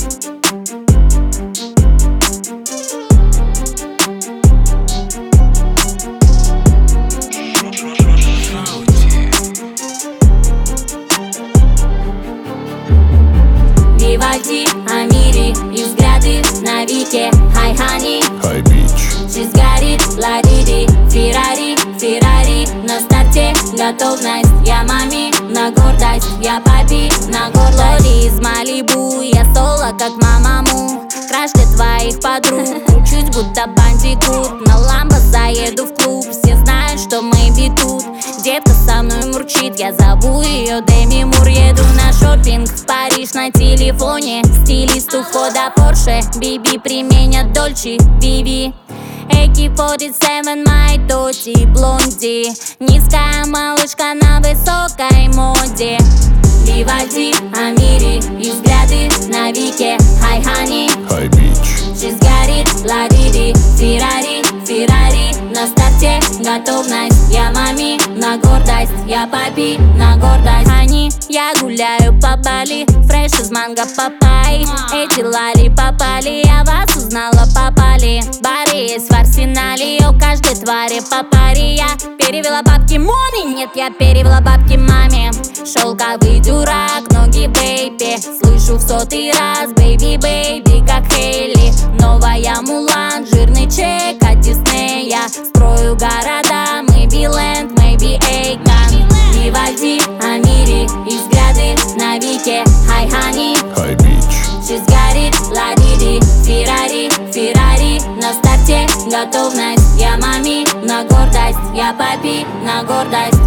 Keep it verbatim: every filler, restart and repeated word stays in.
Вивальди, Амири и взгляды на Вике. Hi, honey, Hi, bitch. жизнь горит, ладиди, Феррари, Феррари. На старте готовность, я маме на гордость, я папе на гордость. Лоли из Малибу, я соло, как мамаму. Краш для твоих подруг, кручусь, будто бандикут. На ламбо заеду в клуб, все знают, что мэйби тут. Девка со мной мурчит, я зову ее Деми Мур. Еду на шопинг в Париж на телефоне. Стилисту входа Порше, Биби применят Дольче, Виви. Эки сорок семь, мои тоти, блонди. Низкая малышка на высокой моде. Вивальди, Амири и взгляды на Вике. Hi, honey, Hi, bitch. жизнь горит, ладиди, Феррари, Феррари. На старте готовность, я маме на гордость, я папе на гордость. Они, я гуляю по Бали, фреш из манго папай. Эти лали попали, я вас узнала попали. Бары есть в арсенале, у каждой твари по паре. Я перевела бабки мони, нет, я перевела бабки маме. Шелковый дурак, ноги бэйби. Слышу в сотый раз, бэйби, бэйби, как Хейли. Новая Мулан, жирный чек от Диснея. Строю города, maybe land, maybe Эйкон. Вивальди, Амири и взгляды на Вике. Hi, honey, Hi, bitch. жизнь горит, ладиди, Феррари, Феррари. На старте готовность, я маме на гордость, я папе на гордость.